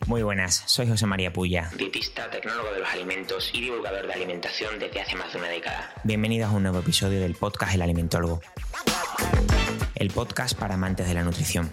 Muy buenas, soy José María Puya, dietista, tecnólogo de los alimentos y divulgador de alimentación desde hace más de una década. Bienvenidos a un nuevo episodio del podcast El Alimentólogo, el podcast para amantes de la nutrición.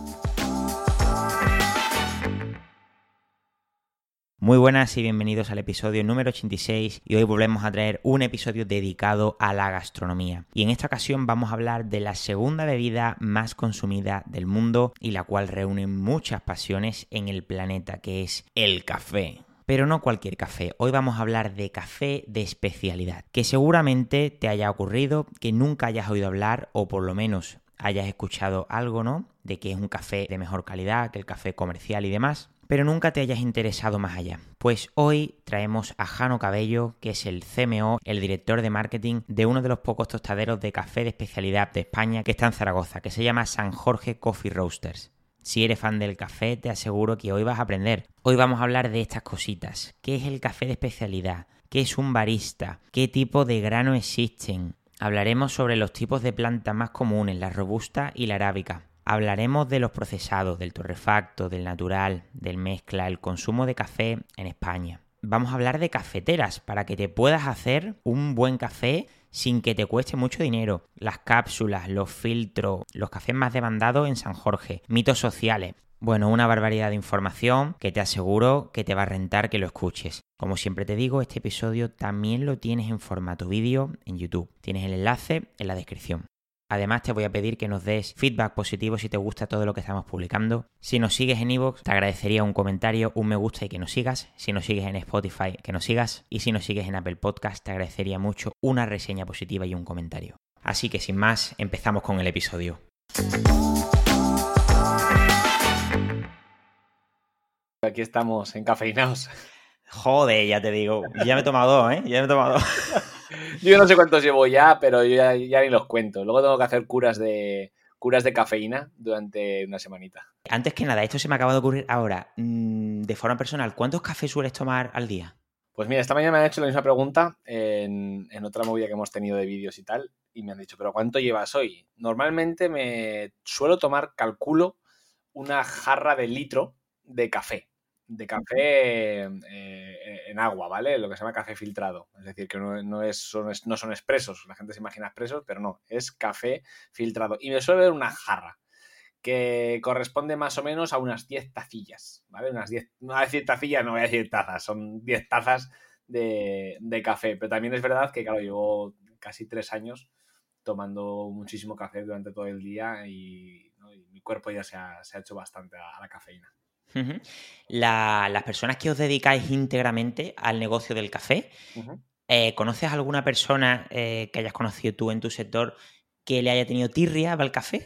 Muy buenas y bienvenidos al episodio número 86 y hoy volvemos a traer un episodio dedicado a la gastronomía. Y en esta ocasión vamos a hablar de la segunda bebida más consumida del mundo y la cual reúne muchas pasiones en el planeta, que es el café. Pero no cualquier café, hoy vamos a hablar de café de especialidad, que seguramente te haya ocurrido, que nunca hayas oído hablar o por lo menos hayas escuchado algo, ¿no? De que es un café de mejor calidad que el café comercial y demás, pero nunca te hayas interesado más allá. Pues hoy traemos a Jano Cabello, que es el CMO, el director de marketing de uno de los pocos tostaderos de café de especialidad de España que está en Zaragoza, que se llama San Jorge Coffee Roasters. Si eres fan del café, te aseguro que hoy vas a aprender. Hoy vamos a hablar de estas cositas. ¿Qué es el café de especialidad? ¿Qué es un barista? ¿Qué tipo de grano existen? Hablaremos sobre los tipos de plantas más comunes, la robusta y la arábica. Hablaremos de los procesados, del torrefacto, del natural, del mezcla, el consumo de café en España. Vamos a hablar de cafeteras para que te puedas hacer un buen café sin que te cueste mucho dinero. Las cápsulas, los filtros, los cafés más demandados en San Jorge, mitos sociales. Bueno, una barbaridad de información que te aseguro que te va a rentar que lo escuches. Como siempre te digo, este episodio también lo tienes en formato vídeo en YouTube. Tienes el enlace en la descripción. Además te voy a pedir que nos des feedback positivo si te gusta todo lo que estamos publicando. Si nos sigues en iVoox, te agradecería un comentario, un me gusta y que nos sigas. Si nos sigues en Spotify, que nos sigas. Y si nos sigues en Apple Podcast, te agradecería mucho una reseña positiva y un comentario. Así que sin más, empezamos con el episodio. Aquí estamos, encafeinados. Joder, ya te digo. Ya me he tomado dos, ¿eh? Ya me he tomado dos. Yo no sé cuántos llevo ya, pero yo ya ni los cuento. Luego tengo que hacer curas de cafeína durante una semanita. Antes que nada, esto se me acaba de ocurrir ahora. De forma personal, ¿cuántos cafés sueles tomar al día? Pues mira, esta mañana me han hecho la misma pregunta en otra movida que hemos tenido de vídeos y tal, y me han dicho, ¿pero cuánto llevas hoy? Normalmente me suelo tomar, calculo, una jarra de litro de café. En agua, ¿vale? Lo que se llama café filtrado. Es decir, que no son expresos. La gente se imagina expresos, pero no. Es café filtrado. Y me suele ver una jarra que corresponde más o menos a unas 10 tacillas, ¿vale? Unas 10, no voy a decir tacillas, no voy a decir tazas. Son 10 tazas de café. Pero también es verdad que, claro, llevo casi 3 años tomando muchísimo café durante todo el día y mi cuerpo ya se ha hecho bastante a la cafeína. Uh-huh. Las personas que os dedicáis íntegramente al negocio del café, Uh-huh. ¿Conoces a alguna persona que hayas conocido tú en tu sector que le haya tenido tirria al café?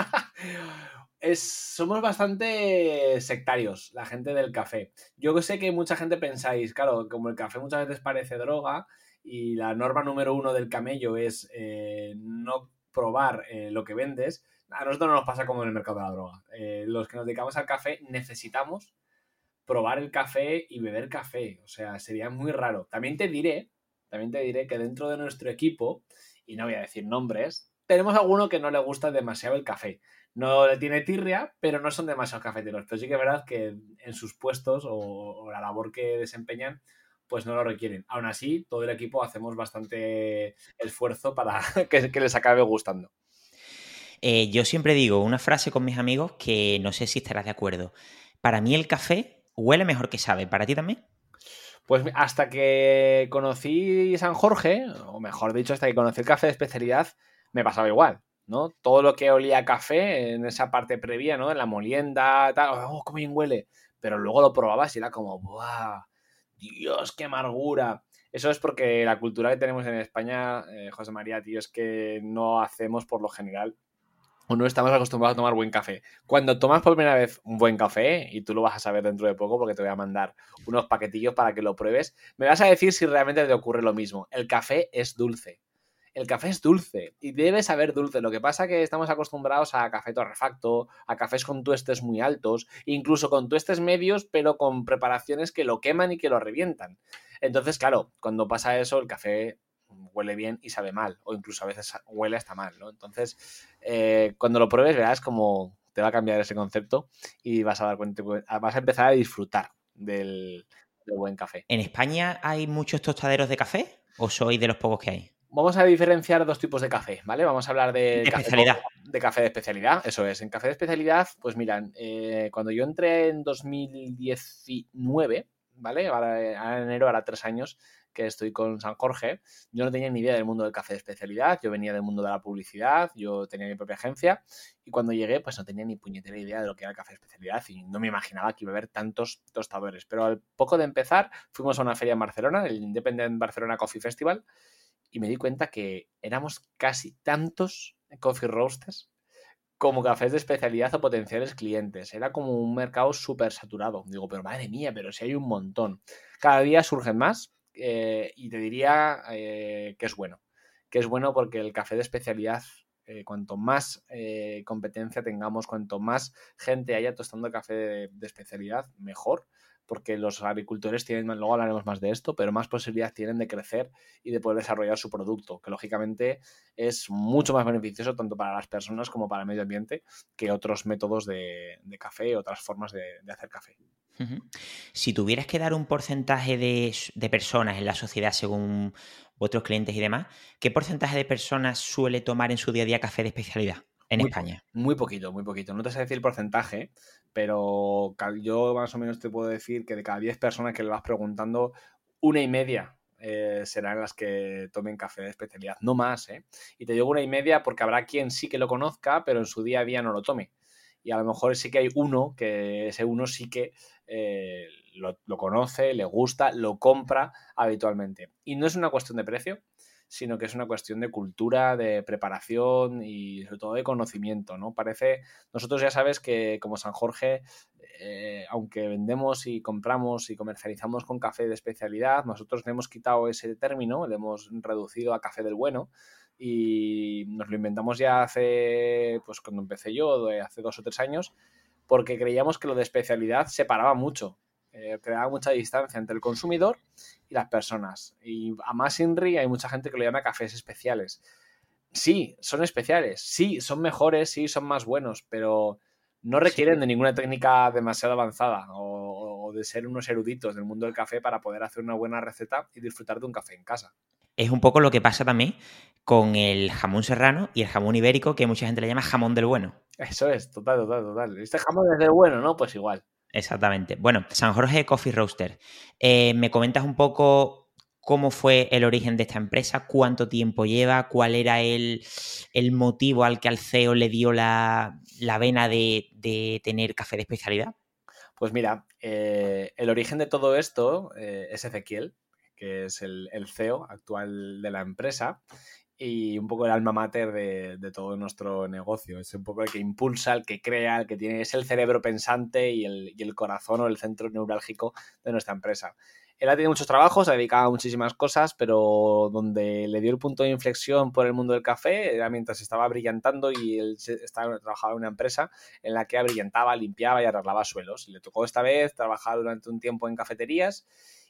Somos bastante sectarios, la gente del café. Yo sé que mucha gente pensáis, claro, como el café muchas veces parece droga y la norma número 1 del camello es no probar lo que vendes. A nosotros no nos pasa como en el mercado de la droga. Los que nos dedicamos al café necesitamos probar el café y beber café. O sea, sería muy raro. También te diré que dentro de nuestro equipo, y no voy a decir nombres, tenemos alguno que no le gusta demasiado el café. No le tiene tirria, pero no son demasiados cafeteros. Pero sí que es verdad que en sus puestos o la labor que desempeñan, pues no lo requieren. Aún así, todo el equipo hacemos bastante esfuerzo para que les acabe gustando. Yo siempre digo una frase con mis amigos que no sé si estarás de acuerdo. Para mí el café huele mejor que sabe. ¿Para ti también? Pues hasta que conocí San Jorge, o mejor dicho, hasta que conocí el café de especialidad, me pasaba igual, ¿no? Todo lo que olía a café en esa parte previa, ¿no? En la molienda, tal, ¡oh, cómo bien huele! Pero luego lo probabas y era como, ¡buah! ¡Dios, qué amargura! Eso es porque la cultura que tenemos en España, José María, tío, es que no hacemos por lo general o no estamos acostumbrados a tomar buen café. Cuando tomas por primera vez un buen café, y tú lo vas a saber dentro de poco porque te voy a mandar unos paquetillos para que lo pruebes, me vas a decir si realmente te ocurre lo mismo. El café es dulce. El café es dulce y debe saber dulce. Lo que pasa es que estamos acostumbrados a café torrefacto, a cafés con tuestes muy altos, incluso con tuestes medios, pero con preparaciones que lo queman y que lo revientan. Entonces, claro, cuando pasa eso, el café huele bien y sabe mal, o incluso a veces huele hasta mal, ¿no? Entonces, cuando lo pruebes verás como te va a cambiar ese concepto y vas a dar cuenta, vas a empezar a disfrutar del buen café. ¿En España hay muchos tostaderos de café o sois de los pocos que hay? Vamos a diferenciar dos tipos de café, ¿vale? Vamos a hablar De café especialidad. de café de especialidad, eso es. En café de especialidad, pues miran, cuando yo entré en 2019, ¿vale? Ahora en enero hará 3 años que estoy con San Jorge, yo no tenía ni idea del mundo del café de especialidad, yo venía del mundo de la publicidad, yo tenía mi propia agencia y cuando llegué pues no tenía ni puñetera idea de lo que era el café de especialidad y no me imaginaba que iba a haber tantos tostadores. Pero al poco de empezar fuimos a una feria en Barcelona, el Independent Barcelona Coffee Festival, y me di cuenta que éramos casi tantos coffee roasters como cafés de especialidad o potenciales clientes. Era como un mercado súper saturado. Digo, pero madre mía, pero si hay un montón. Cada día surgen más y te diría que es bueno. Que es bueno porque el café de especialidad, cuanto más competencia tengamos, cuanto más gente haya tostando café de especialidad, mejor. Porque los agricultores tienen, luego hablaremos más de esto, pero más posibilidad tienen de crecer y de poder desarrollar su producto, que lógicamente es mucho más beneficioso tanto para las personas como para el medio ambiente que otros métodos de café, otras formas de hacer café. Uh-huh. Si tuvieras que dar un porcentaje de personas en la sociedad según vuestros clientes y demás, ¿qué porcentaje de personas suele tomar en su día a día café de especialidad en España? Muy poquito, muy poquito. No te sé decir el porcentaje, pero yo más o menos te puedo decir que de cada 10 personas que le vas preguntando, 1,5 serán las que tomen café de especialidad, no más, ¿eh? Y te digo 1,5 porque habrá quien sí que lo conozca, pero en su día a día no lo tome. Y a lo mejor sí que hay uno, que ese uno sí que lo conoce, le gusta, lo compra habitualmente. Y no es una cuestión de precio, sino que es una cuestión de cultura, de preparación y sobre todo de conocimiento, ¿no? Nosotros ya sabes que como San Jorge, aunque vendemos y compramos y comercializamos con café de especialidad, nosotros le hemos quitado ese término, le hemos reducido a café del bueno y nos lo inventamos ya hace, pues cuando empecé yo, hace 2 o 3 años, porque creíamos que lo de especialidad separaba mucho. Creaba mucha distancia entre el consumidor y las personas. Y a más INRI hay mucha gente que lo llama cafés especiales. Sí, son especiales, sí, son mejores, sí, son más buenos, pero no requieren de ninguna técnica demasiado avanzada o de ser unos eruditos del mundo del café para poder hacer una buena receta y disfrutar de un café en casa. Es un poco lo que pasa también con el jamón serrano y el jamón ibérico, que mucha gente le llama jamón del bueno. Eso es, total. Este jamón es del bueno, ¿no? Pues igual. Exactamente. Bueno, San Jorge Coffee Roaster. ¿Me comentas un poco cómo fue el origen de esta empresa? ¿Cuánto tiempo lleva? ¿Cuál era el motivo al que al CEO le dio la vena de tener café de especialidad? Pues mira, el origen de todo esto es Ezequiel, que es el CEO actual de la empresa y un poco el alma mater de todo nuestro negocio. Es un poco el que impulsa, el que crea, el que tiene, es el cerebro pensante y el corazón o el centro neurálgico de nuestra empresa. Él ha tenido muchos trabajos, ha dedicado a muchísimas cosas, pero donde le dio el punto de inflexión por el mundo del café era mientras estaba brillantando y él trabajaba en una empresa en la que brillantaba, limpiaba y arreglaba suelos. Y le tocó esta vez trabajar durante un tiempo en cafeterías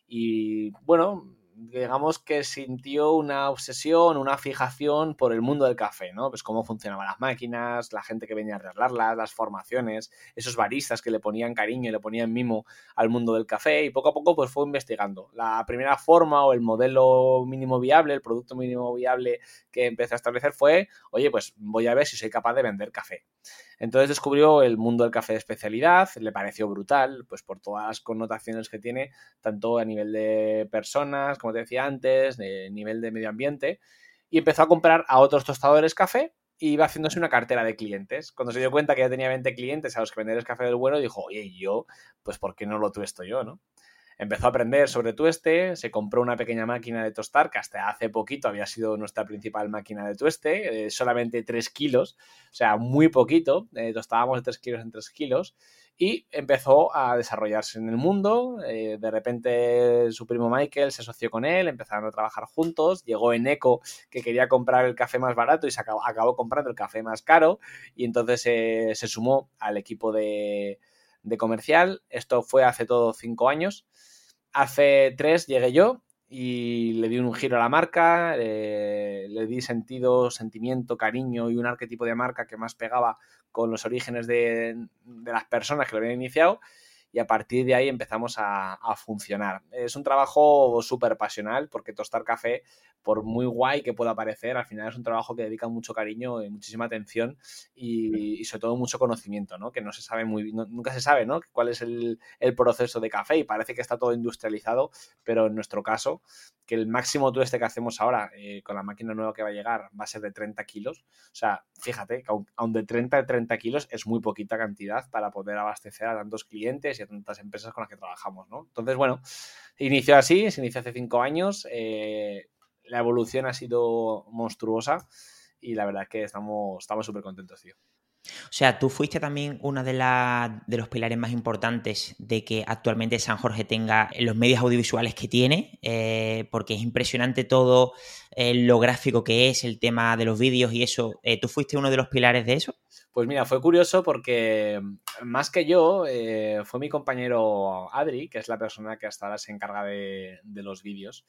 y, bueno, digamos que sintió una obsesión, una fijación por el mundo del café, ¿no? Pues cómo funcionaban las máquinas, la gente que venía a arreglarlas, las formaciones, esos baristas que le ponían cariño y le ponían mimo al mundo del café y poco a poco pues fue investigando. La primera forma o el modelo mínimo viable, el producto mínimo viable que empecé a establecer fue, oye, pues voy a ver si soy capaz de vender café. Entonces descubrió el mundo del café de especialidad, le pareció brutal, pues por todas las connotaciones que tiene, tanto a nivel de personas, como te decía antes, de nivel de medio ambiente, y empezó a comprar a otros tostadores café y iba haciéndose una cartera de clientes. Cuando se dio cuenta que ya tenía 20 clientes a los que vender el café del bueno, dijo, oye, yo, pues ¿por qué no lo tuesto yo, no? Empezó a aprender sobre tueste, se compró una pequeña máquina de tostar, que hasta hace poquito había sido nuestra principal máquina de tueste, solamente 3 kilos, o sea, muy poquito, tostábamos de 3 kilos en 3 kilos, y empezó a desarrollarse en el mundo. De repente su primo Michael se asoció con él, empezaron a trabajar juntos, llegó Eneco, que quería comprar el café más barato y acabó comprando el café más caro, y entonces se sumó al equipo de comercial. Esto fue hace todo 5 años. Hace 3 llegué yo y le di un giro a la marca, le di sentimiento, cariño y un arquetipo de marca que más pegaba con los orígenes de las personas que lo habían iniciado, y a partir de ahí empezamos a funcionar. Es un trabajo súper pasional porque tostar café, por muy guay que pueda parecer, al final es un trabajo que dedica mucho cariño y muchísima atención y sobre todo mucho conocimiento, ¿no? Que no se sabe nunca se sabe, ¿no? Cuál es el proceso de café, y parece que está todo industrializado, pero en nuestro caso, que el máximo tueste que hacemos ahora con la máquina nueva que va a llegar va a ser de 30 kilos. O sea, fíjate que aun de 30 kilos es muy poquita cantidad para poder abastecer a tantos clientes y a tantas empresas con las que trabajamos, ¿no? Entonces, bueno, se inició hace 5 años, la evolución ha sido monstruosa y la verdad es que estamos súper contentos, tío. O sea, tú fuiste también uno de los pilares más importantes de que actualmente San Jorge tenga los medios audiovisuales que tiene, porque es impresionante todo lo gráfico que es, el tema de los vídeos y eso. ¿Tú fuiste uno de los pilares de eso? Pues mira, fue curioso porque más que yo, fue mi compañero Adri, que es la persona que hasta ahora se encarga de los vídeos.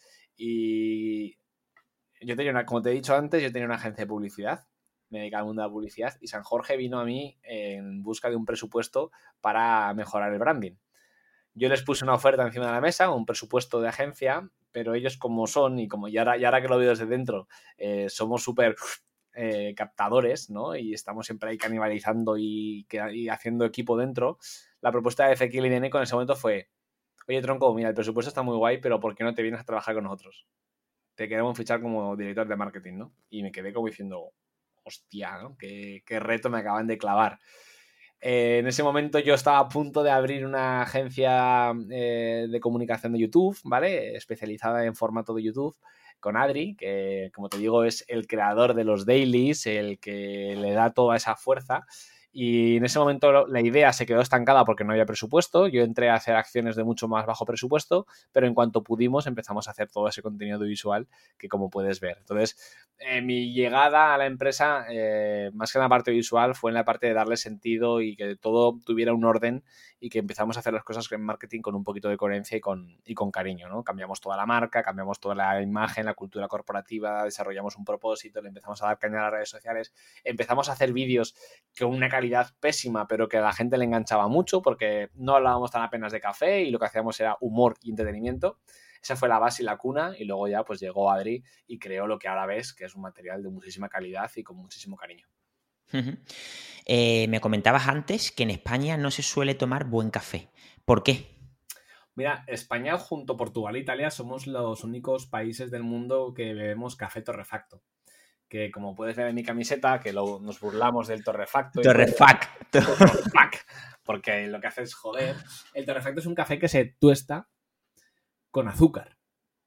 Y yo tenía como te he dicho antes, yo tenía una agencia de publicidad, me dedicaba al mundo de la publicidad, y San Jorge vino a mí en busca de un presupuesto para mejorar el branding. Yo les puse una oferta encima de la mesa, un presupuesto de agencia, pero ellos como son, y ahora que lo veo desde dentro, somos súper captadores, ¿no? Y estamos siempre ahí canibalizando y haciendo equipo dentro. La propuesta de Ezequiel y de Neko en ese momento fue: oye, tronco, mira, el presupuesto está muy guay, pero ¿por qué no te vienes a trabajar con nosotros? Te queremos fichar como director de marketing, ¿no? Y me quedé como diciendo, hostia, ¿no? Qué reto me acaban de clavar. En ese momento yo estaba a punto de abrir una agencia de comunicación de YouTube, ¿vale? Especializada en formato de YouTube, con Adri, que como te digo es el creador de los dailies, el que le da toda esa fuerza. Y en ese momento la idea se quedó estancada porque no había presupuesto. Yo entré a hacer acciones de mucho más bajo presupuesto, pero en cuanto pudimos empezamos a hacer todo ese contenido visual que, como puedes ver. Entonces, mi llegada a la empresa, más que en la parte visual, fue en la parte de darle sentido y que todo tuviera un orden, y que empezamos a hacer las cosas en marketing con un poquito de coherencia y con cariño, ¿no? Cambiamos toda la marca, cambiamos toda la imagen, la cultura corporativa, desarrollamos un propósito, le empezamos a dar caña a las redes sociales, empezamos a hacer vídeos con una calidad pésima, pero que a la gente le enganchaba mucho porque no hablábamos tan apenas de café y lo que hacíamos era humor y entretenimiento. Esa fue la base y la cuna, y luego ya pues llegó Adri y creó lo que ahora ves, que es un material de muchísima calidad y con muchísimo cariño. Me comentabas antes que en España no se suele tomar buen café. ¿Por qué? Mira, España junto a Portugal e Italia somos los únicos países del mundo que bebemos café torrefacto. Que como puedes ver en mi camiseta, que nos burlamos del torrefacto. Torrefacto. Porque lo que hace es joder. El torrefacto es un café que se tuesta con azúcar.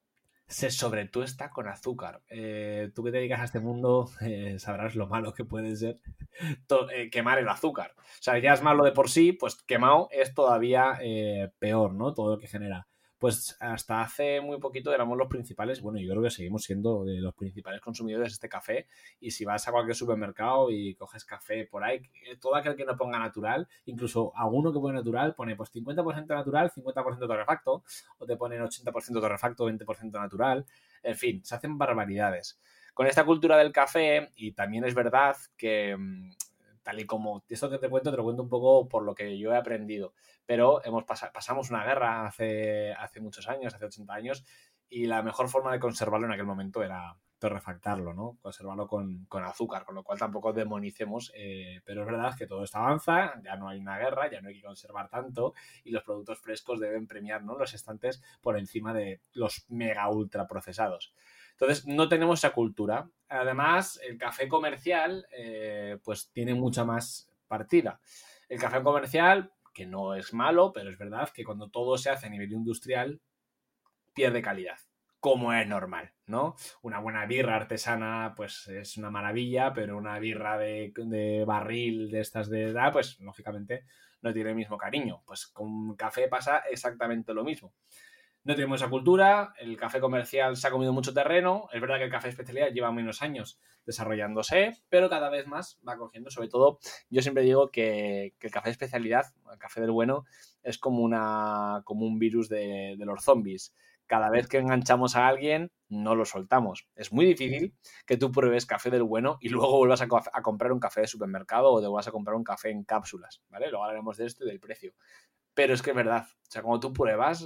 Se sobretuesta con azúcar. Tú que te dedicas a este mundo sabrás lo malo que puede ser quemar el azúcar. O sea, ya es malo de por sí, pues quemado es todavía peor, ¿no? Todo lo que genera. Pues hasta hace muy poquito éramos los principales, bueno, yo creo que seguimos siendo los principales consumidores de este café, y si vas a cualquier supermercado y coges café por ahí, todo aquel que no ponga natural, incluso alguno que pone natural, pone pues 50% natural, 50% torrefacto, o te ponen 80% torrefacto, 20% natural, en fin, se hacen barbaridades. Con esta cultura del café, y también es verdad que tal y como esto que te lo cuento un poco por lo que yo he aprendido, pero pasamos una guerra hace muchos años, hace 80 años, y la mejor forma de conservarlo en aquel momento era torrefactarlo, ¿no? Conservarlo con azúcar, con lo cual tampoco demonicemos, pero es verdad que todo esto avanza, ya no hay una guerra, ya no hay que conservar tanto, y los productos frescos deben premiar, ¿no?, los estantes por encima de los mega ultra procesados. Entonces, no tenemos esa cultura. Además, el café comercial, pues tiene mucha más partida. El café comercial, que no es malo, pero es verdad que cuando todo se hace a nivel industrial, pierde calidad, como es normal, ¿no? Una buena birra artesana, pues es una maravilla, pero una birra de barril de estas de edad, pues lógicamente no tiene el mismo cariño. Pues con café pasa exactamente lo mismo. No tenemos esa cultura, el café comercial se ha comido mucho terreno, es verdad que el café especialidad lleva menos años desarrollándose, pero cada vez más va cogiendo, sobre todo, yo siempre digo que el café especialidad, el café del bueno, es como un virus de los zombies, cada vez que enganchamos a alguien, no lo soltamos. Es muy difícil que tú pruebes café del bueno y luego vuelvas a comprar un café de supermercado o te vuelvas a comprar un café en cápsulas, ¿vale? Luego hablaremos de esto y del precio. Pero es que es verdad, o sea, cuando tú pruebas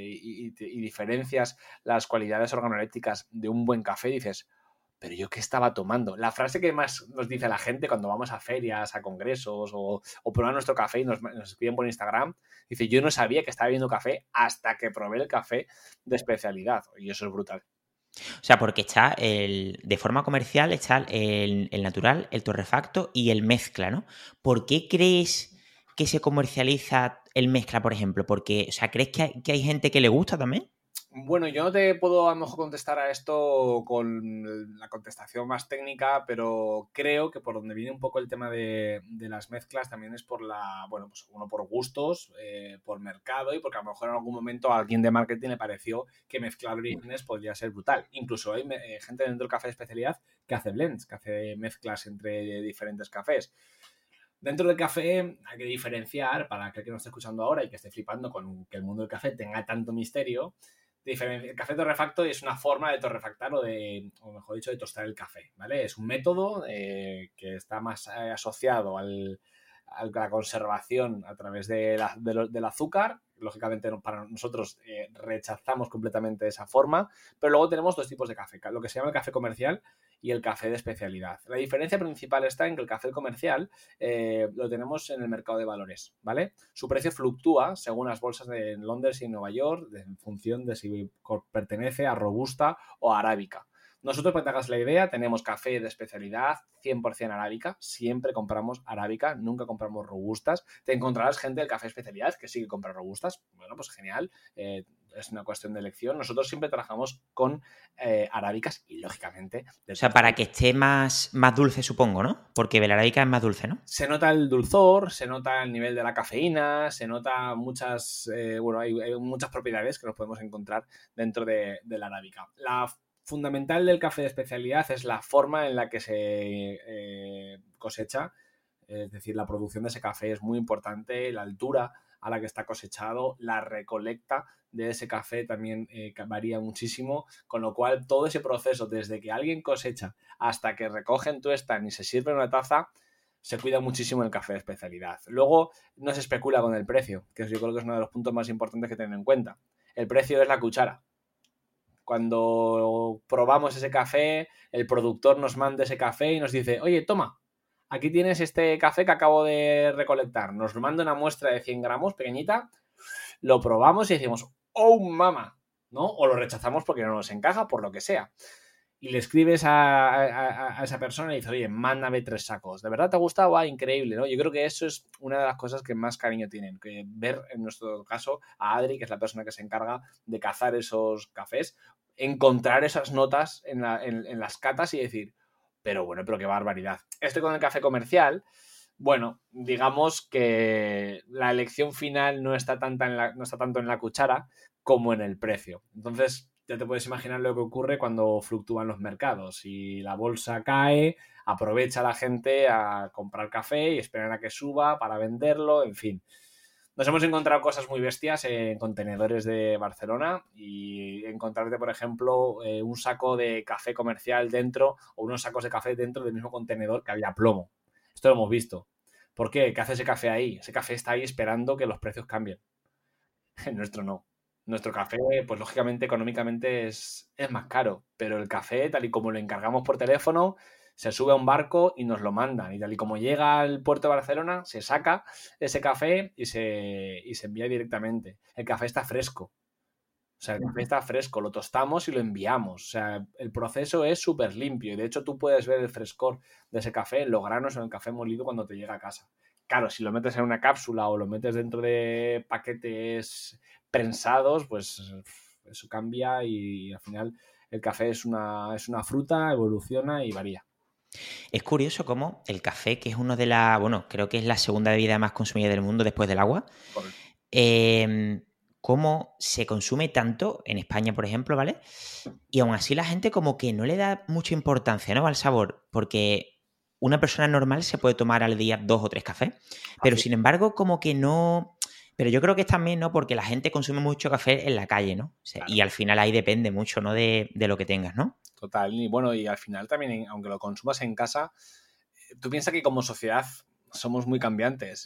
y diferencias las cualidades organolépticas de un buen café, dices, pero yo qué estaba tomando. La frase que más nos dice la gente cuando vamos a ferias, a congresos o prueban nuestro café y nos escriben por Instagram, dice, yo no sabía que estaba bebiendo café hasta que probé el café de especialidad. Y eso es brutal. O sea, porque está de forma comercial está el natural, el torrefacto y el mezcla, ¿no? ¿Por qué crees que se comercializa el mezcla, por ejemplo? Porque, o sea, ¿crees que hay gente que le gusta también? Bueno, yo no te puedo a lo mejor contestar a esto con la contestación más técnica, pero creo que por donde viene un poco el tema de las mezclas también es por pues uno por gustos, por mercado y porque a lo mejor en algún momento a alguien de marketing le pareció que mezclar orígenes podría ser brutal. Incluso hay gente dentro del café de especialidad que hace blends, que hace mezclas entre diferentes cafés. Dentro del café hay que diferenciar, para aquel que nos esté escuchando ahora y que esté flipando con que el mundo del café tenga tanto misterio. El café torrefacto es una forma de torrefactar o mejor dicho, de tostar el café, ¿vale? Es un método que está más asociado a la conservación a través del azúcar. Lógicamente para nosotros rechazamos completamente esa forma, pero luego tenemos dos tipos de café, lo que se llama el café comercial y el café de especialidad. La diferencia principal está en que el café comercial lo tenemos en el mercado de valores, ¿vale? Su precio fluctúa según las bolsas de Londres y Nueva York en función de si pertenece a robusta o a arábica. Nosotros, para que te hagas la idea, tenemos café de especialidad 100% arábica. Siempre compramos arábica, nunca compramos robustas. Te encontrarás gente del café de especialidad que sí que compra robustas. Bueno, pues genial. Es una cuestión de elección. Nosotros siempre trabajamos con arábicas y, lógicamente... O sea, para que esté más dulce, supongo, ¿no? Porque la arábica es más dulce, ¿no? Se nota el dulzor, se nota el nivel de la cafeína, se nota muchas... hay muchas propiedades que nos podemos encontrar dentro de la arábica. La fundamental del café de especialidad es la forma en la que se cosecha, es decir, la producción de ese café es muy importante, la altura a la que está cosechado, la recolecta de ese café también varía muchísimo, con lo cual todo ese proceso, desde que alguien cosecha hasta que recogen, tuestan y se sirve en una taza, se cuida muchísimo el café de especialidad. Luego no se especula con el precio, que yo creo que es uno de los puntos más importantes que tener en cuenta. El precio es la cuchara. Cuando probamos ese café, el productor nos manda ese café y nos dice, oye, toma, aquí tienes este café que acabo de recolectar. Nos manda una muestra de 100 gramos, pequeñita, lo probamos y decimos, oh, mama, ¿no? O lo rechazamos porque no nos encaja, por lo que sea. Y le escribes a esa persona y dices, oye, mándame 3 sacos. ¿De verdad te ha gustado? Ah, increíble, ¿no? Yo creo que eso es una de las cosas que más cariño tienen. Que ver, en nuestro caso, a Adri, que es la persona que se encarga de cazar esos cafés, encontrar esas notas en las catas y decir, pero qué barbaridad. Esto con el café comercial, bueno, digamos que la elección final no está tanto en la cuchara como en el precio. Entonces, ya te puedes imaginar lo que ocurre cuando fluctúan los mercados. Si la bolsa cae, aprovecha la gente a comprar café y esperan a que suba para venderlo, en fin. Nos hemos encontrado cosas muy bestias en contenedores de Barcelona y encontrarte, por ejemplo, un saco de café comercial dentro o unos sacos de café dentro del mismo contenedor que había plomo. Esto lo hemos visto. ¿Por qué? ¿Qué hace ese café ahí? Ese café está ahí esperando que los precios cambien. El nuestro no. Nuestro café, pues lógicamente, económicamente es más caro, pero el café, tal y como lo encargamos por teléfono, se sube a un barco y nos lo mandan. Y tal y como llega al puerto de Barcelona, se saca ese café y se envía directamente. El café está fresco. O sea, el café está fresco, lo tostamos y lo enviamos. O sea, el proceso es súper limpio. Y de hecho, tú puedes ver el frescor de ese café en los granos en el café molido cuando te llega a casa. Claro, si lo metes en una cápsula o lo metes dentro de paquetes prensados, pues eso cambia y al final el café es una fruta, evoluciona y varía. Es curioso cómo el café, que es creo que es la segunda bebida más consumida del mundo después del agua, cómo se consume tanto en España, por ejemplo, ¿vale? Y aún así la gente como que no le da mucha importancia, ¿no?, al sabor, porque una persona normal se puede tomar al día 2 o 3 cafés, pero sin embargo como que no Pero yo creo que es también, ¿no? Porque la gente consume mucho café en la calle, ¿no? O sea, Claro. y al final ahí depende mucho, ¿no? De lo que tengas, ¿no? Total. Y bueno, y al final también, aunque lo consumas en casa, tú piensas que como sociedad somos muy cambiantes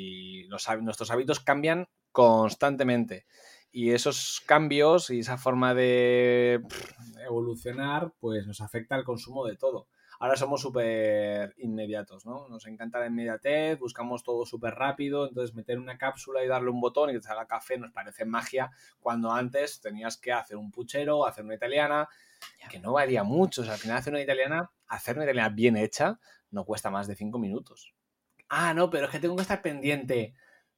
y nuestros hábitos cambian constantemente. Y esos cambios y esa forma de evolucionar, pues nos afecta al consumo de todo. Ahora somos súper inmediatos, ¿no? Nos encanta la inmediatez, buscamos todo súper rápido, entonces meter una cápsula y darle un botón y que te haga café nos parece magia, cuando antes tenías que hacer un puchero, hacer una italiana, que no varía mucho. O sea, al final hacer una italiana bien hecha no cuesta más de 5 minutos. Ah, no, pero es que tengo que estar pendiente.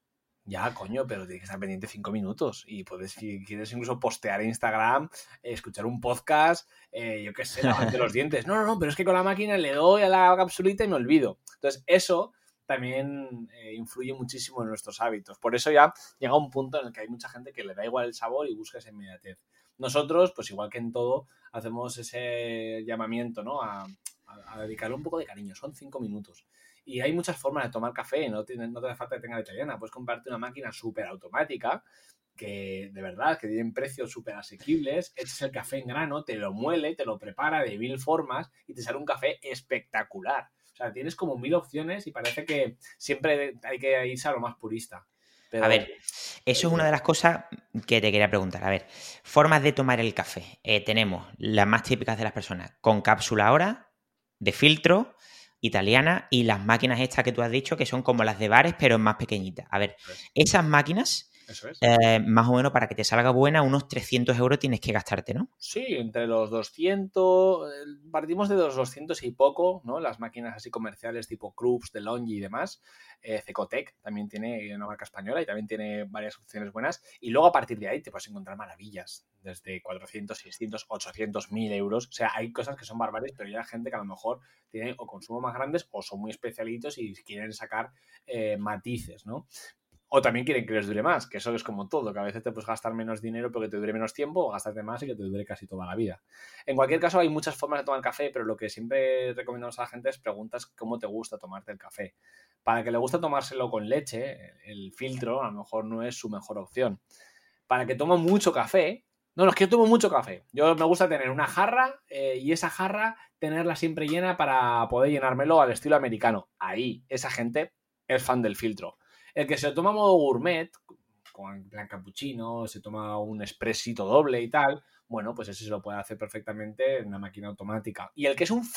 Ya, coño, pero tienes que estar pendiente 5 minutos. Y puedes, si quieres, incluso postear en Instagram, escuchar un podcast, yo qué sé, lavarte los dientes. No, pero es que con la máquina le doy a la capsulita y me olvido. Entonces, eso también influye muchísimo en nuestros hábitos. Por eso ya llega un punto en el que hay mucha gente que le da igual el sabor y busca esa inmediatez. Nosotros, pues igual que en todo, hacemos ese llamamiento, ¿no? A dedicarle un poco de cariño. Son 5 minutos. Y hay muchas formas de tomar café, no te hace falta que tenga la italiana. Puedes comprarte una máquina súper automática que de verdad que tienen precios súper asequibles, echas el café en grano, te lo muele, te lo prepara de 1000 formas y te sale un café espectacular. O sea, tienes como 1000 opciones y parece que siempre hay que irse a lo más purista. A Pero ver, eso es una de las cosas que te quería preguntar. A ver, formas de tomar el café. Tenemos las más típicas de las personas, con cápsula ahora, de filtro, italiana, y las máquinas estas que tú has dicho, que son como las de bares, pero más pequeñitas. A ver, pues, esas máquinas, eso es. más o menos para que te salga buena, unos 300 euros tienes que gastarte, ¿no? Sí, entre los 200, partimos de los 200 y poco, ¿no? Las máquinas así comerciales tipo Krups, DeLonghi y demás. Cecotec también tiene una marca española y también tiene varias opciones buenas. Y luego a partir de ahí te puedes encontrar maravillas, desde 400, 600, 800, 1000 euros. O sea, hay cosas que son barbares, pero ya hay gente que a lo mejor tiene o consumo más grandes o son muy especialitos y quieren sacar matices, ¿no? O también quieren que les dure más, que eso es como todo, que a veces te puedes gastar menos dinero porque te dure menos tiempo o gastarte más y que te dure casi toda la vida. En cualquier caso, hay muchas formas de tomar café, pero lo que siempre recomendamos a la gente es preguntas cómo te gusta tomarte el café. Para que le guste tomárselo con leche, el filtro a lo mejor no es su mejor opción. Para que tome mucho café, no, es que yo tomo mucho café. Yo me gusta tener una jarra y esa jarra tenerla siempre llena para poder llenármelo al estilo americano. Ahí, esa gente es fan del filtro. El que se lo toma a modo gourmet, con plan cappuccino, se toma un expresito doble y tal, bueno, pues ese se lo puede hacer perfectamente en una máquina automática. Y el que es un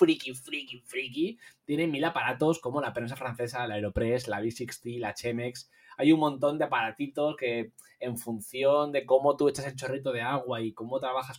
friki, tiene 1000 aparatos como la prensa francesa, la Aeropress, la V60, la Chemex. Hay un montón de aparatitos que en función de cómo tú echas el chorrito de agua y cómo trabajas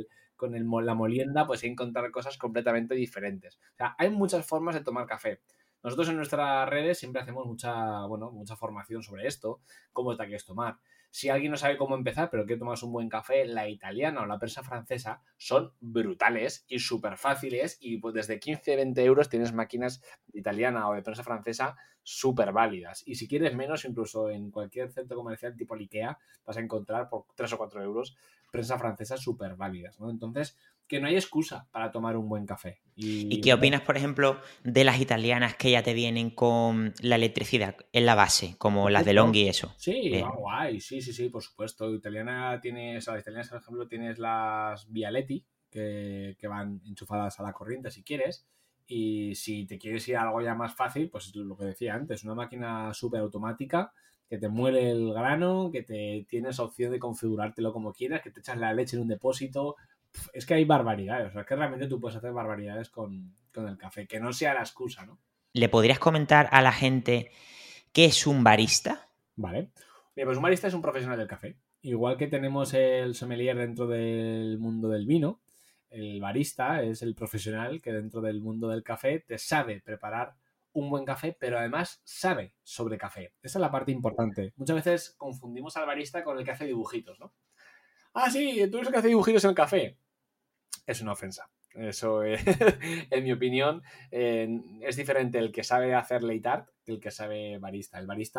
la molienda, pues hay que encontrar cosas completamente diferentes. O sea, hay muchas formas de tomar café. Nosotros en nuestras redes siempre hacemos mucha formación sobre esto, cómo te quieres tomar. Si alguien no sabe cómo empezar, pero quiere tomarse un buen café, la italiana o la prensa francesa son brutales y súper fáciles y pues desde 15-20 euros tienes máquinas de italiana o de prensa francesa súper válidas. Y si quieres menos, incluso en cualquier centro comercial tipo el IKEA vas a encontrar por 3 o 4 euros prensa francesa súper válidas, ¿no? Entonces, que no hay excusa para tomar un buen café. ¿Y Y qué opinas, por ejemplo, de las italianas que ya te vienen con la electricidad en la base, como las de perfecto. Longhi y eso? Sí, va Bien. guay, sí, por supuesto. Italiana tienes, a las italianas, por ejemplo, tienes las Vialetti, que van enchufadas a la corriente si quieres. Y si te quieres ir a algo ya más fácil, pues lo que decía antes, una máquina súper automática que te muele el grano, que te tienes opción de configurártelo como quieras, que te echas la leche en un depósito. Es que hay barbaridades, o sea, que realmente tú puedes hacer barbaridades con el café, que no sea la excusa, ¿no? ¿Le podrías comentar a la gente qué es un barista? Vale. Bien, pues un barista es un profesional del café. Igual que tenemos el sommelier dentro del mundo del vino, el barista es el profesional que dentro del mundo del café te sabe preparar un buen café, pero además sabe sobre café. Esa es la parte importante. Muchas veces confundimos al barista con el que hace dibujitos, ¿no? Ah, sí, tú eres el que hace dibujitos en el café. Es una ofensa. Eso, en mi opinión, es diferente el que sabe hacer late art que el que sabe barista.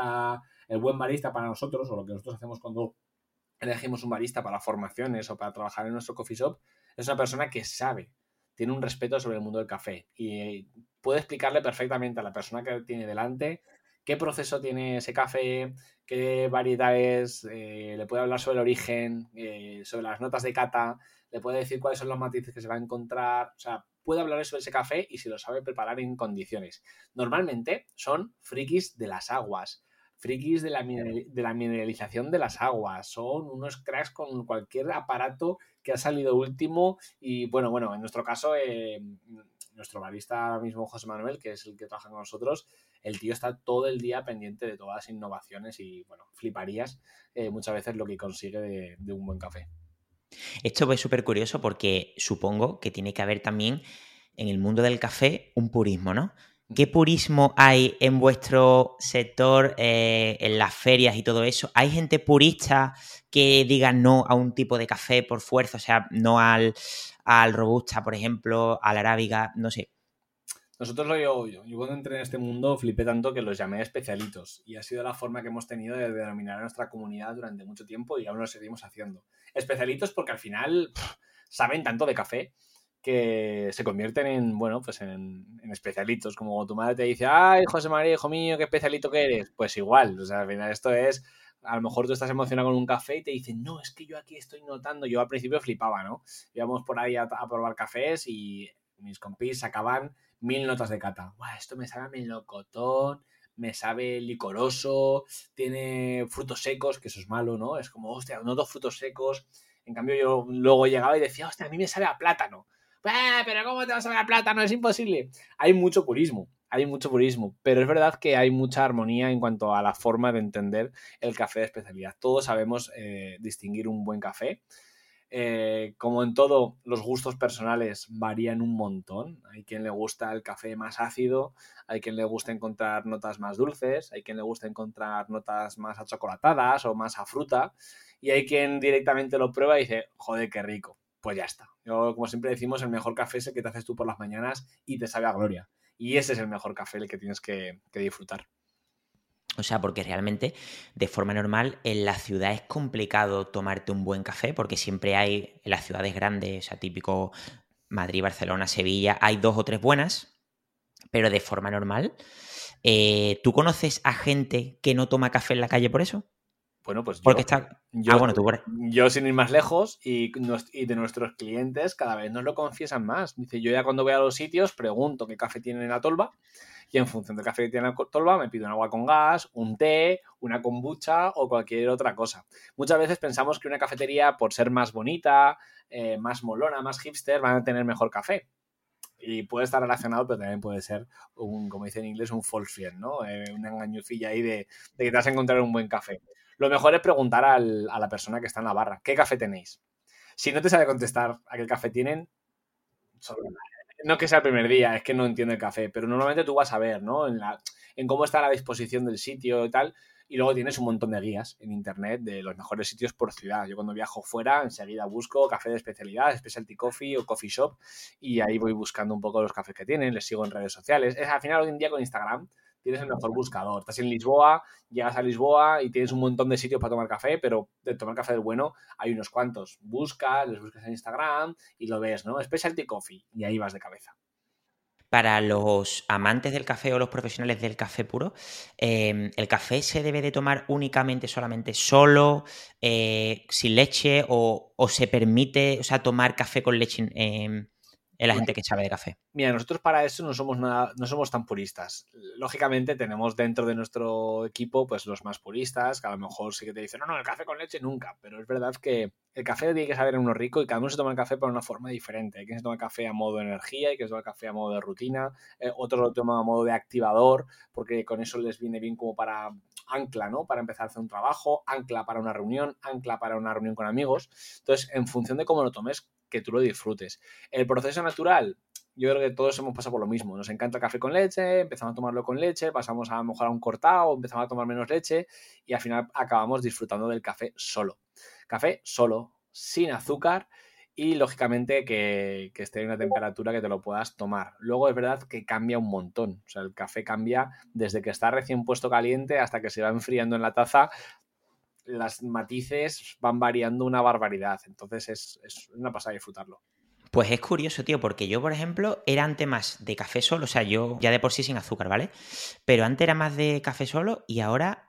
El buen barista para nosotros, o lo que nosotros hacemos cuando elegimos un barista para formaciones o para trabajar en nuestro coffee shop, es una persona que sabe, tiene un respeto sobre el mundo del café y puede explicarle perfectamente a la persona que tiene delante qué proceso tiene ese café, qué variedades, le puede hablar sobre el origen, sobre las notas de cata, le puede decir cuáles son los matices que se va a encontrar, o sea, puede hablar sobre ese café y si lo sabe preparar en condiciones. Normalmente son frikis de las aguas, frikis de la mineralización de las aguas, son unos cracks con cualquier aparato que ha salido último y bueno, en nuestro caso, nuestro barista ahora mismo, José Manuel, que es el que trabaja con nosotros, el tío está todo el día pendiente de todas las innovaciones y bueno, fliparías muchas veces lo que consigue de un buen café. Esto es súper curioso porque supongo que tiene que haber también en el mundo del café un purismo, ¿no? ¿Qué purismo hay en vuestro sector, en las ferias y todo eso? ¿Hay gente purista que diga no a un tipo de café por fuerza? O sea, no al robusta, por ejemplo, al arábiga, no sé. Nosotros yo cuando entré en este mundo flipé tanto que los llamé especialitos y ha sido la forma que hemos tenido de denominar a nuestra comunidad durante mucho tiempo y aún lo seguimos haciendo. Especialitos porque al final saben tanto de café que se convierten en, bueno, pues en especialitos. Como cuando tu madre te dice, ay, José María, hijo mío, qué especialito que eres. Pues igual, o sea, al final esto es, a lo mejor tú estás emocionado con un café y te dicen, no, es que yo aquí estoy notando, yo al principio flipaba, ¿no? Íbamos por ahí a probar cafés y mis compis sacaban 1000 notas de cata. Buah, esto me sabe a melocotón, me sabe licoroso, tiene frutos secos, que eso es malo, ¿no? Es como, hostia, noto frutos secos. En cambio, yo luego llegaba y decía, hostia, a mí me sabe a plátano. Pero ¿cómo te vas a saber a plátano? Es imposible. Hay mucho purismo, pero es verdad que hay mucha armonía en cuanto a la forma de entender el café de especialidad. Todos sabemos distinguir un buen café. Como en todo, los gustos personales varían un montón. Hay quien le gusta el café más ácido, hay quien le gusta encontrar notas más dulces, hay quien le gusta encontrar notas más achocolatadas o más a fruta, y hay quien directamente lo prueba y dice, joder, qué rico. Pues ya está. Yo, como siempre decimos, el mejor café es el que te haces tú por las mañanas y te sabe a gloria. Y ese es el mejor café, el que tienes que disfrutar. O sea, porque realmente, de forma normal, en la ciudad es complicado tomarte un buen café, porque siempre hay, en las ciudades grandes, o sea, típico Madrid, Barcelona, Sevilla, hay 2 o 3 buenas, pero de forma normal. ¿Tú conoces a gente que no toma café en la calle por eso? Bueno, pues Porque está... bueno, tú... yo sin ir más lejos y de nuestros clientes cada vez nos lo confiesan más. Dice, yo ya cuando voy a los sitios pregunto qué café tienen en la tolva y en función del café que tienen en la tolva me pido un agua con gas, un té, una kombucha o cualquier otra cosa. Muchas veces pensamos que una cafetería, por ser más bonita, más molona, más hipster, van a tener mejor café. Y puede estar relacionado, pero también puede ser, como dice en inglés, un false friend, ¿no? Una engañufilla ahí de que te vas a encontrar un buen café. Lo mejor es preguntar a la persona que está en la barra, ¿qué café tenéis? Si no te sabe contestar a qué café tienen, no que sea el primer día, es que no entiendo el café, pero normalmente tú vas a ver, ¿no? En cómo está la disposición del sitio y tal, y luego tienes un montón de guías en internet de los mejores sitios por ciudad. Yo cuando viajo fuera, enseguida busco café de especialidad, specialty coffee o coffee shop, y ahí voy buscando un poco los cafés que tienen, les sigo en redes sociales. Al final, hoy en día con Instagram tienes el mejor buscador. Estás en Lisboa, llegas a Lisboa y tienes un montón de sitios para tomar café, pero de tomar café del bueno hay unos cuantos. Les buscas en Instagram y lo ves, ¿no? Specialty coffee, y ahí vas de cabeza. Para los amantes del café o los profesionales del café puro, ¿el café se debe de tomar únicamente, solamente solo, sin leche o se permite, o sea, tomar café con leche en la gente que sabe de café? Mira, nosotros para eso no somos tan puristas. Lógicamente tenemos dentro de nuestro equipo pues los más puristas, que a lo mejor sí que te dicen, no, el café con leche nunca, pero es verdad que el café tiene que saber en uno rico y cada uno se toma el café por una forma diferente. Hay quien se toma el café a modo de energía, hay quien se toma el café a modo de rutina, otros lo toman a modo de activador, porque con eso les viene bien como para ancla, ¿no? Para empezar a hacer un trabajo, ancla para una reunión con amigos. Entonces, en función de cómo lo tomes, que tú lo disfrutes. El proceso natural, yo creo que todos hemos pasado por lo mismo. Nos encanta el café con leche, empezamos a tomarlo con leche, pasamos a lo mejor a un cortado, empezamos a tomar menos leche y al final acabamos disfrutando del café solo. Café solo, sin azúcar y lógicamente que esté en una temperatura que te lo puedas tomar. Luego es verdad que cambia un montón. O sea, el café cambia desde que está recién puesto caliente hasta que se va enfriando en la taza. Las matices van variando una barbaridad. Entonces es una pasada disfrutarlo. Pues es curioso, tío, porque yo, por ejemplo, era antes más de café solo, o sea, yo ya de por sí sin azúcar, ¿vale? Pero antes era más de café solo y ahora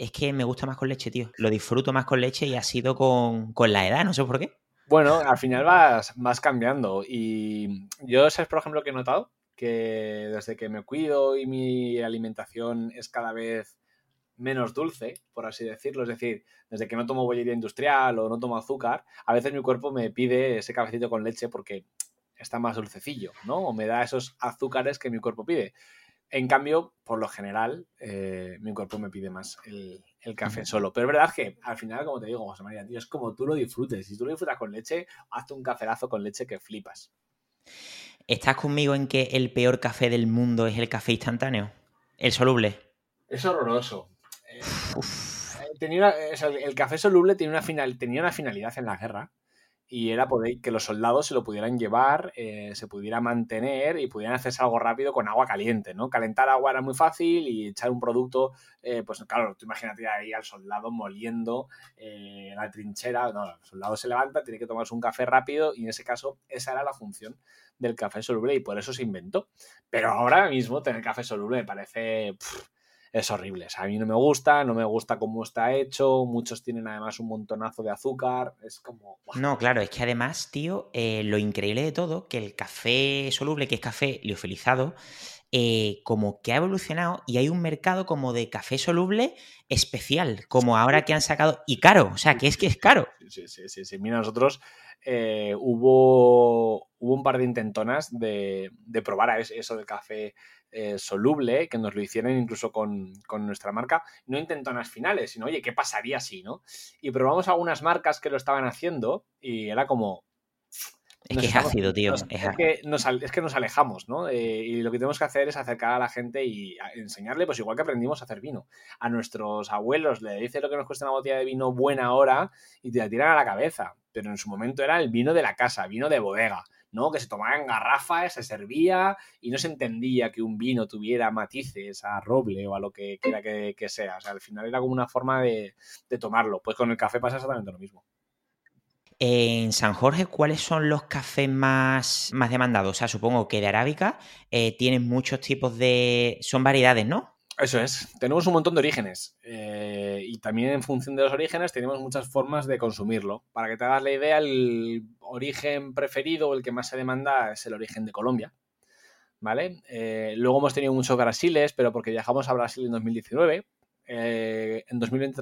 es que me gusta más con leche, tío. Lo disfruto más con leche y ha sido con la edad, no sé por qué. Bueno, al final vas cambiando. Y yo, ¿sabes, por ejemplo, que he notado? Que desde que me cuido y mi alimentación es cada vez menos dulce, por así decirlo, es decir, desde que no tomo bollería industrial o no tomo azúcar, a veces mi cuerpo me pide ese cafecito con leche porque está más dulcecillo, ¿no? O me da esos azúcares que mi cuerpo pide. En cambio, por lo general, mi cuerpo me pide más el café solo. Pero es verdad que al final, como te digo, José María, tío, es como tú lo disfrutes. Si tú lo disfrutas con leche, hazte un cafelazo con leche que flipas. ¿Estás conmigo en que el peor café del mundo es el café instantáneo? El soluble. Es horroroso. Uf. El café soluble tenía una finalidad en la guerra y era poder que los soldados se lo pudieran llevar, se pudiera mantener y pudieran hacerse algo rápido con agua caliente, ¿no? Calentar agua era muy fácil y echar un producto, pues claro, tú imagínate ahí al soldado moliendo en la trinchera. No, el soldado se levanta, tiene que tomarse un café rápido y en ese caso esa era la función del café soluble y por eso se inventó. Pero ahora mismo tener café soluble me parece... es horrible. O sea, a mí no me gusta cómo está hecho, muchos tienen además un montonazo de azúcar, es como... ¡buah! No, claro, es que además, tío, lo increíble de todo, que el café soluble, que es café liofilizado, como que ha evolucionado y hay un mercado como de café soluble especial, como ahora que han sacado, y caro, o sea, que es caro. Sí. Mira, nosotros hubo un par de intentonas de probar eso del café soluble, que nos lo hicieron incluso con nuestra marca, no intentonas finales, sino, oye, ¿qué pasaría si, no? Y probamos algunas marcas que lo estaban haciendo y era como... Es que es ácido, tío. Es que nos alejamos, ¿no? Y lo que tenemos que hacer es acercar a la gente y enseñarle, pues igual que aprendimos a hacer vino. A nuestros abuelos le dice lo que nos cuesta una botella de vino buena ahora y te la tiran a la cabeza. Pero en su momento era el vino de la casa, vino de bodega, ¿no? Que se tomaba en garrafas, se servía y no se entendía que un vino tuviera matices a roble o a lo que quiera que sea. O sea, al final era como una forma de tomarlo. Pues con el café pasa exactamente lo mismo. En San Jorge, ¿cuáles son los cafés más demandados? O sea, supongo que de arábica tienen muchos tipos de... Son variedades, ¿no? Eso es, tenemos un montón de orígenes y también en función de los orígenes tenemos muchas formas de consumirlo. Para que te hagas la idea, el origen preferido o el que más se demanda es el origen de Colombia, ¿vale? Luego hemos tenido muchos brasiles, pero porque viajamos a Brasil en 2019. En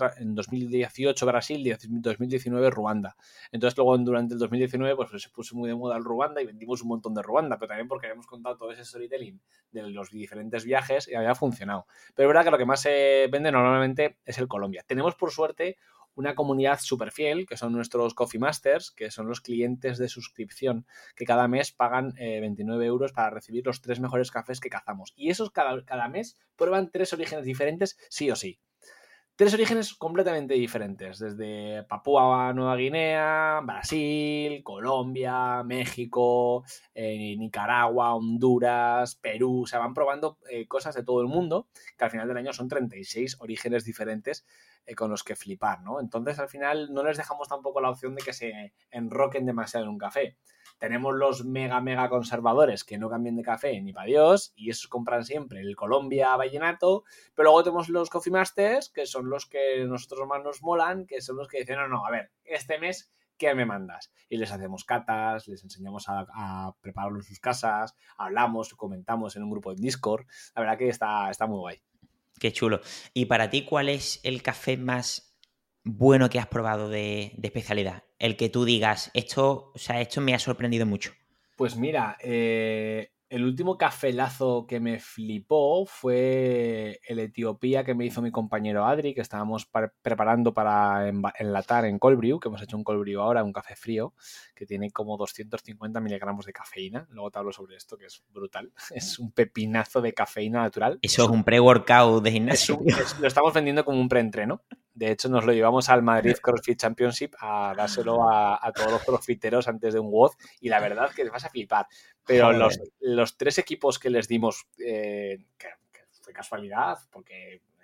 2018 Brasil y 2019 Ruanda. Entonces luego durante el 2019 pues se puso muy de moda el Ruanda y vendimos un montón de Ruanda, pero también porque habíamos contado todo ese storytelling de los diferentes viajes y había funcionado. Pero es verdad que lo que más se vende normalmente es el Colombia. Tenemos por suerte una comunidad súper fiel, que son nuestros Coffee Masters, que son los clientes de suscripción, que cada mes pagan 29 euros para recibir los 3 mejores cafés que cazamos. Y esos cada mes prueban 3 orígenes diferentes, sí o sí. 3 orígenes completamente diferentes, desde Papúa Nueva Guinea, Brasil, Colombia, México, Nicaragua, Honduras, Perú. O sea, van probando cosas de todo el mundo, que al final del año son 36 orígenes diferentes con los que flipar, ¿no? Entonces, al final, no les dejamos tampoco la opción de que se enroquen demasiado en un café. Tenemos los mega conservadores que no cambian de café ni para Dios y esos compran siempre el Colombia Vallenato, pero luego tenemos los Coffee Masters, que son los que nosotros más nos molan, que son los que dicen, no, a ver, este mes, ¿qué me mandas? Y les hacemos catas, les enseñamos a prepararlo en sus casas, hablamos, comentamos en un grupo de Discord. La verdad que está muy guay. Qué chulo. Y para ti, ¿cuál es el café más bueno que has probado de especialidad? El que tú digas, esto me ha sorprendido mucho. Pues mira, el último cafelazo que me flipó fue el Etiopía que me hizo mi compañero Adri, que estábamos preparando para enlatar en cold brew, que hemos hecho un cold brew ahora, un café frío, que tiene como 250 miligramos de cafeína. Luego te hablo sobre esto, que es brutal. Es un pepinazo de cafeína natural. Eso es un pre-workout de gimnasio. Lo estamos vendiendo como un preentreno. De hecho, nos lo llevamos al Madrid CrossFit Championship a dárselo a todos los crossfiteros antes de un WOD y la verdad que te vas a flipar. Pero los 3 equipos que les dimos, que fue casualidad, porque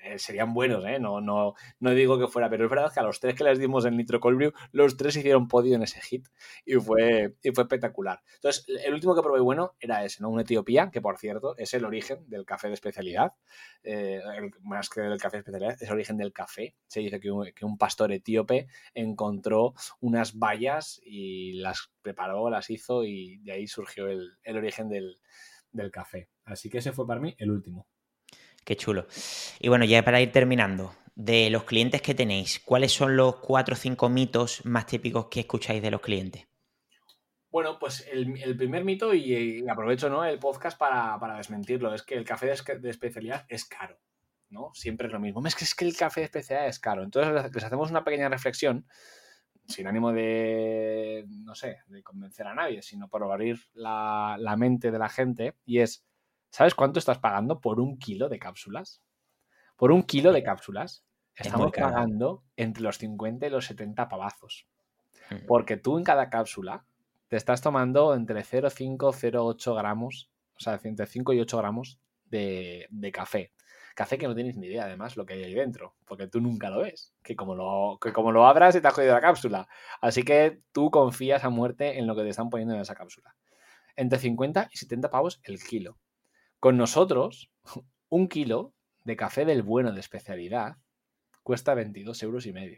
serían buenos, ¿eh? No digo que fuera, pero es verdad que a los 3 que les dimos el Nitro Cold Brew, los 3 hicieron podio en ese hit y fue espectacular. Entonces, el último que probé bueno era ese, ¿no? Un Etiopía, que por cierto es el origen del café de especialidad, más que del café de especialidad, es el origen del café. Se dice que un pastor etíope encontró unas bayas y las preparó, las hizo y de ahí surgió el origen del café. Así que ese fue para mí el último. Qué chulo. Y bueno, ya para ir terminando, de los clientes que tenéis, ¿cuáles son los 4 o 5 mitos más típicos que escucháis de los clientes? Bueno, pues el primer mito, y aprovecho, ¿no?, el podcast para desmentirlo, es que el café de especialidad es caro, ¿no? Siempre es lo mismo. Es que el café de especialidad es caro. Entonces les hacemos una pequeña reflexión, sin ánimo de, no sé, de convencer a nadie, sino por abrir la mente de la gente, y es, ¿sabes cuánto estás pagando por 1 kilo de cápsulas? Por 1 kilo de cápsulas Es muy estamos caro. pagando entre los 50 y los 70 pavazos. Mm. Porque tú en cada cápsula te estás tomando entre 0,5 y 0,8 gramos, o sea, entre 5 y 8 gramos de café. Café que no tienes ni idea, además, lo que hay ahí dentro, porque tú nunca lo ves. Que como lo abras, se te ha jodido la cápsula. Así que tú confías a muerte en lo que te están poniendo en esa cápsula. Entre 50 y 70 pavos el kilo. Con nosotros, 1 kilo de café del bueno de especialidad cuesta 22,5 euros.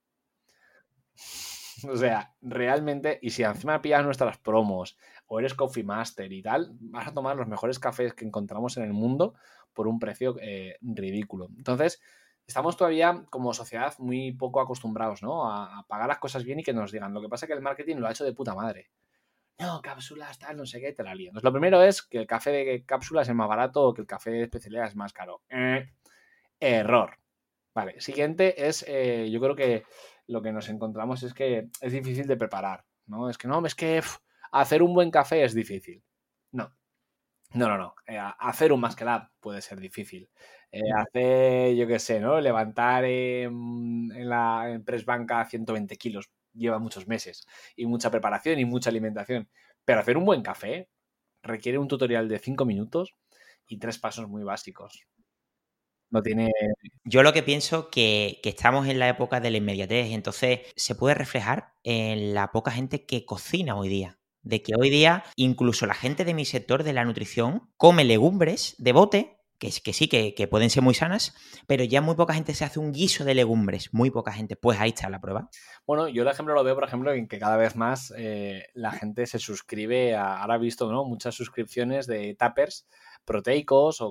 O sea, realmente, y si encima pillas nuestras promos o eres Coffee Master y tal, vas a tomar los mejores cafés que encontramos en el mundo por un precio ridículo. Entonces, estamos todavía como sociedad muy poco acostumbrados, ¿no?, a pagar las cosas bien y que nos digan. Lo que pasa es que el marketing lo ha hecho de puta madre. No, cápsulas, tal, no sé qué, te la lío. Entonces, lo primero es que el café de cápsulas es más barato o que el café de especialidad es más caro. Error. Vale, siguiente es, yo creo que lo que nos encontramos es que es difícil de preparar, ¿no? Es que hacer un buen café es difícil. No, no. Hacer un Muscle puede ser difícil. Hacer, yo qué sé, ¿no?, levantar en press banca 120 kilos lleva muchos meses y mucha preparación y mucha alimentación. Pero hacer un buen café requiere un tutorial de 5 minutos y 3 pasos muy básicos. No tiene... Yo lo que pienso que estamos en la época de la inmediatez, entonces se puede reflejar en la poca gente que cocina hoy día. De que hoy día incluso la gente de mi sector de la nutrición come legumbres de bote, que sí, que pueden ser muy sanas, pero ya muy poca gente se hace un guiso de legumbres, muy poca gente. Pues ahí está la prueba. Bueno, yo el ejemplo lo veo, por ejemplo, en que cada vez más la gente se suscribe ahora he visto, ¿no?, muchas suscripciones de tuppers proteicos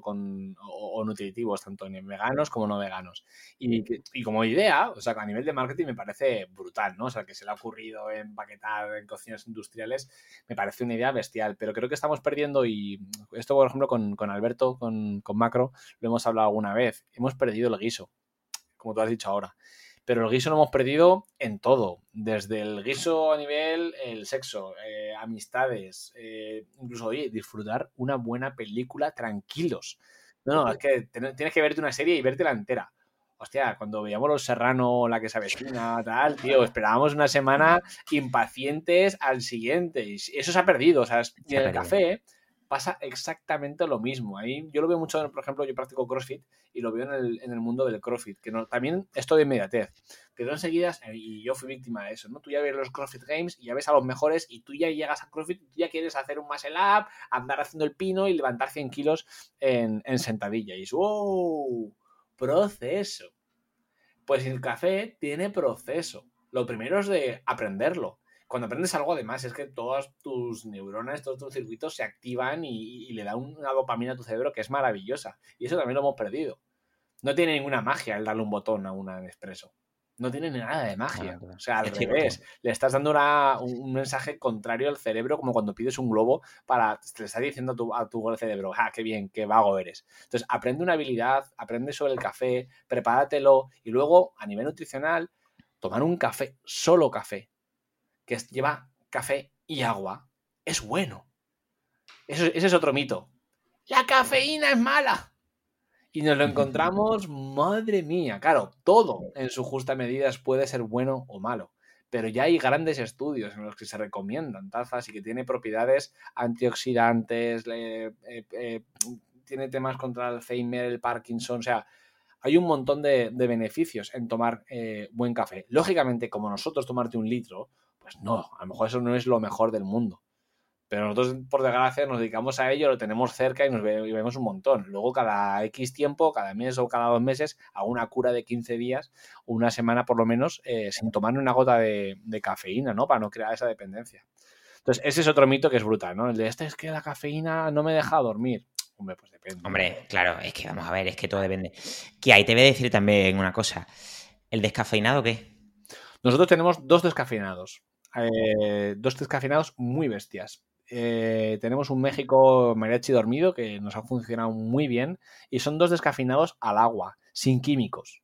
o nutritivos, tanto en veganos como no veganos. Y como idea, o sea, a nivel de marketing me parece brutal, ¿no? O sea, que se le ha ocurrido empaquetar en cocinas industriales, me parece una idea bestial, pero creo que estamos perdiendo, y esto, por ejemplo, con Alberto, con Macro, lo hemos hablado alguna vez, hemos perdido el guiso, como tú has dicho ahora. Pero el guiso lo hemos perdido en todo, desde el guiso a nivel el sexo, amistades, incluso, oye, disfrutar una buena película tranquilos. No, es que tienes que verte una serie y vértela entera. Hostia, cuando veíamos Los Serrano, La que se avecina, tal, tío, esperábamos una semana impacientes al siguiente. Y eso se ha perdido. O sea, y en el café pasa exactamente lo mismo. Ahí yo lo veo mucho, por ejemplo, yo practico CrossFit y lo veo en el mundo del CrossFit, que no, también esto de inmediatez, que tú enseguida, y yo fui víctima de eso, ¿no? Tú ya ves los CrossFit Games y ya ves a los mejores y tú ya llegas a CrossFit y tú ya quieres hacer un muscle up, andar haciendo el pino y levantar 100 kilos en sentadilla. Y es, ¡wow! Proceso. Pues el café tiene proceso. Lo primero es de aprenderlo. Cuando aprendes algo, además, es que todas tus neuronas, todos tus circuitos se activan y le da una dopamina a tu cerebro que es maravillosa. Y eso también lo hemos perdido. No tiene ninguna magia el darle un botón a una Nespresso. No tiene nada de magia. O sea, al revés. Le estás dando un mensaje contrario al cerebro, como cuando pides un globo le estás diciendo a tu cerebro, qué bien, qué vago eres. Entonces, aprende una habilidad, aprende sobre el café, prepáratelo y luego, a nivel nutricional, tomar un café, solo café, que lleva café y agua, es bueno. Ese es otro mito. La cafeína es mala. Y nos lo encontramos, madre mía, claro, todo en su justa medida puede ser bueno o malo, pero ya hay grandes estudios en los que se recomiendan tazas y que tiene propiedades antioxidantes, tiene temas contra el Alzheimer, el Parkinson, o sea, hay un montón de beneficios en tomar buen café. Lógicamente, como nosotros tomarte 1 litro, pues no, a lo mejor eso no es lo mejor del mundo. Pero nosotros, por desgracia, nos dedicamos a ello, lo tenemos cerca y vemos un montón. Luego, cada X tiempo, cada mes o cada 2 meses, hago una cura de 15 días o una semana por lo menos sin tomar ni una gota de cafeína, ¿no? Para no crear esa dependencia. Entonces, ese es otro mito que es brutal, ¿no? El de es que la cafeína no me deja dormir. Hombre, pues depende. Hombre, claro, es que vamos a ver, es que todo depende. Que ahí te voy a decir también una cosa. ¿El descafeinado qué? Nosotros tenemos 2 descafeinados. 2 descafeinados muy bestias. Tenemos un México mariachi dormido que nos ha funcionado muy bien y son 2 descafeinados al agua, sin químicos.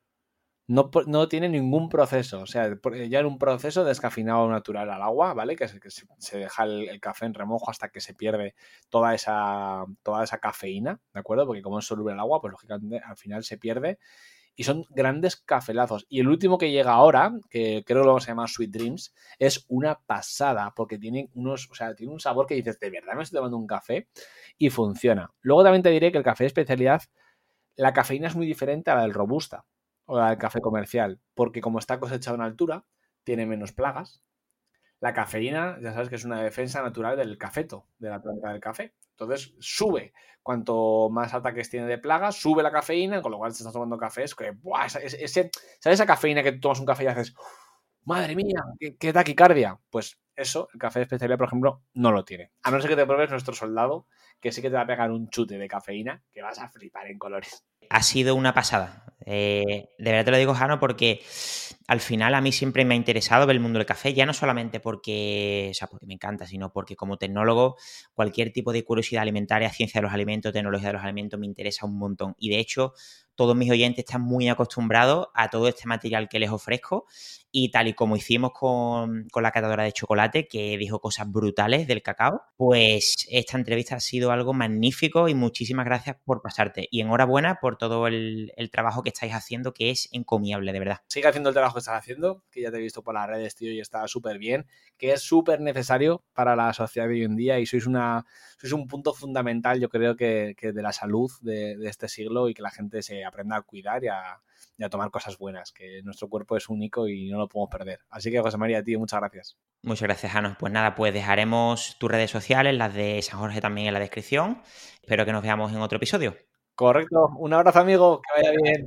No tiene ningún proceso, o sea, ya en un proceso de descafeinado natural al agua, ¿vale? Que se deja el café en remojo hasta que se pierde toda esa cafeína, ¿de acuerdo? Porque como es soluble el agua, pues lógicamente al final se pierde. Y son grandes cafelazos. Y el último que llega ahora, que creo que lo vamos a llamar Sweet Dreams, es una pasada, porque tiene tiene un sabor que dices, de verdad me estoy tomando un café, y funciona. Luego también te diré que el café de especialidad, la cafeína es muy diferente a la del robusta o la del café comercial, porque como está cosechado en altura, tiene menos plagas. La cafeína, ya sabes que es una defensa natural del cafeto, de la planta del café. Entonces sube. Cuanto más ataques tiene de plagas, sube la cafeína, con lo cual si estás tomando café es que, ¡buah! ¿Sabes esa cafeína que tomas un café y haces, madre mía, qué taquicardia? Pues eso, el café de especialidad, por ejemplo, no lo tiene. A no ser que te pruebes nuestro Soldado, que sí que te va a pegar un chute de cafeína que vas a flipar en colores. Ha sido una pasada. De verdad te lo digo, Jano, porque al final a mí siempre me ha interesado ver el mundo del café, ya no solamente porque me encanta, sino porque como tecnólogo, cualquier tipo de curiosidad alimentaria, ciencia de los alimentos, tecnología de los alimentos, me interesa un montón. Y de hecho, todos mis oyentes están muy acostumbrados a todo este material que les ofrezco y tal y como hicimos con la catadora de chocolate, que dijo cosas brutales del cacao, pues esta entrevista ha sido algo magnífico y muchísimas gracias por pasarte. Y enhorabuena por todo el trabajo que estáis haciendo, que es encomiable, de verdad. Sigue haciendo el trabajo que estás haciendo, que ya te he visto por las redes, tío, y está súper bien, que es súper necesario para la sociedad de hoy en día y sois un punto fundamental, yo creo, que de la salud de este siglo y que la gente se aprenda a cuidar y a tomar cosas buenas, que nuestro cuerpo es único y no lo podemos perder. Así que, José María, tío, muchas gracias. Muchas gracias, Jano. Pues nada, pues dejaremos tus redes sociales, las de San Jorge también en la descripción. Espero que nos veamos en otro episodio. Correcto. Un abrazo, amigo. Que vaya bien.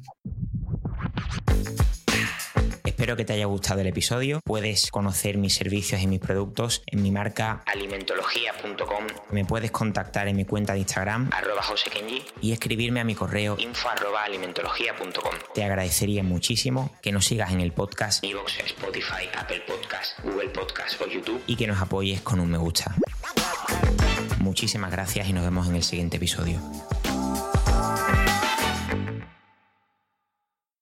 Espero que te haya gustado el episodio. Puedes conocer mis servicios y mis productos en mi marca alimentología.com. Me puedes contactar en mi cuenta de Instagram @josekenji y escribirme a mi correo info@alimentología.com. Te agradecería muchísimo que nos sigas en el podcast, iVoox, Spotify, Apple Podcast, Google Podcast o YouTube y que nos apoyes con un me gusta. Muchísimas gracias y nos vemos en el siguiente episodio.